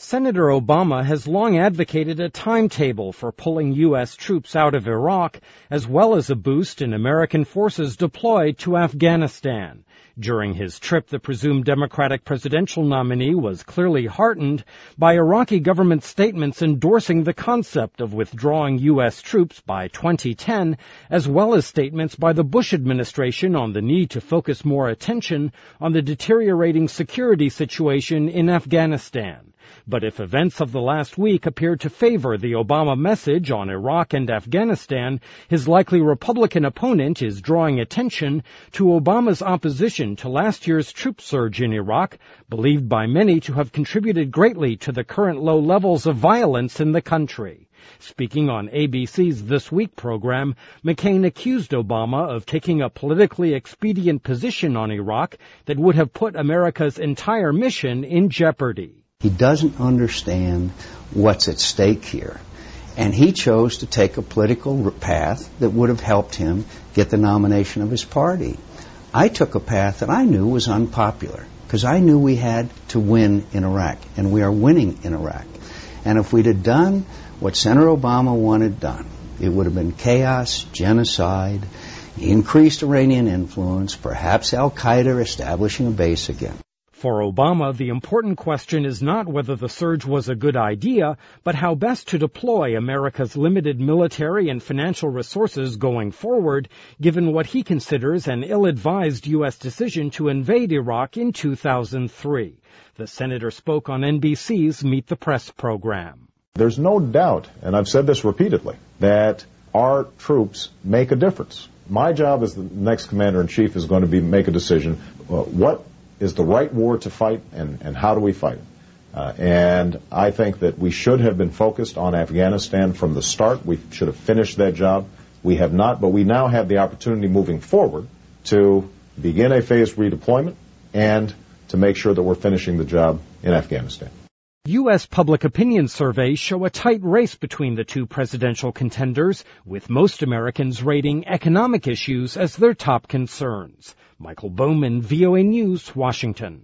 Senator Obama has long advocated a timetable for pulling U.S. troops out of Iraq, as well as a boost in American forces deployed to Afghanistan. During his trip, the presumed Democratic presidential nominee was clearly heartened by Iraqi government statements endorsing the concept of withdrawing U.S. troops by 2010, as well as statements by the Bush administration on the need to focus more attention on the deteriorating security situation in Afghanistan. But if events of the last week appear to favor the Obama message on Iraq and Afghanistan, his likely Republican opponent is drawing attention to Obama's opposition to last year's troop surge in Iraq, believed by many to have contributed greatly to the current low levels of violence in the country. Speaking on ABC's This Week program, McCain accused Obama of taking a politically expedient position on Iraq that would have put America's entire mission in jeopardy. He doesn't understand what's at stake here. And he chose to take a political path that would have helped him get the nomination of his party. I took a path that I knew was unpopular because I knew we had to win in Iraq, and we are winning in Iraq. And if we'd have done what Senator Obama wanted done, it would have been chaos, genocide, increased Iranian influence, perhaps Al-Qaeda establishing a base again. For Obama, the important question is not whether the surge was a good idea, but how best to deploy America's limited military and financial resources going forward, given what he considers an ill-advised U.S. decision to invade Iraq in 2003. The senator spoke on NBC's Meet the Press program. There's no doubt, and I've said this repeatedly, that our troops make a difference. My job as the next commander-in-chief is going to be make a decision. What is the right war to fight, and how do we fight it? And I think that we should have been focused on Afghanistan from the start. We should have finished that job. We have not, but we now have the opportunity moving forward to begin a phased redeployment and to make sure that we're finishing the job in Afghanistan. U.S. public opinion surveys show a tight race between the two presidential contenders, with most Americans rating economic issues as their top concerns. Michael Bowman, VOA News, Washington.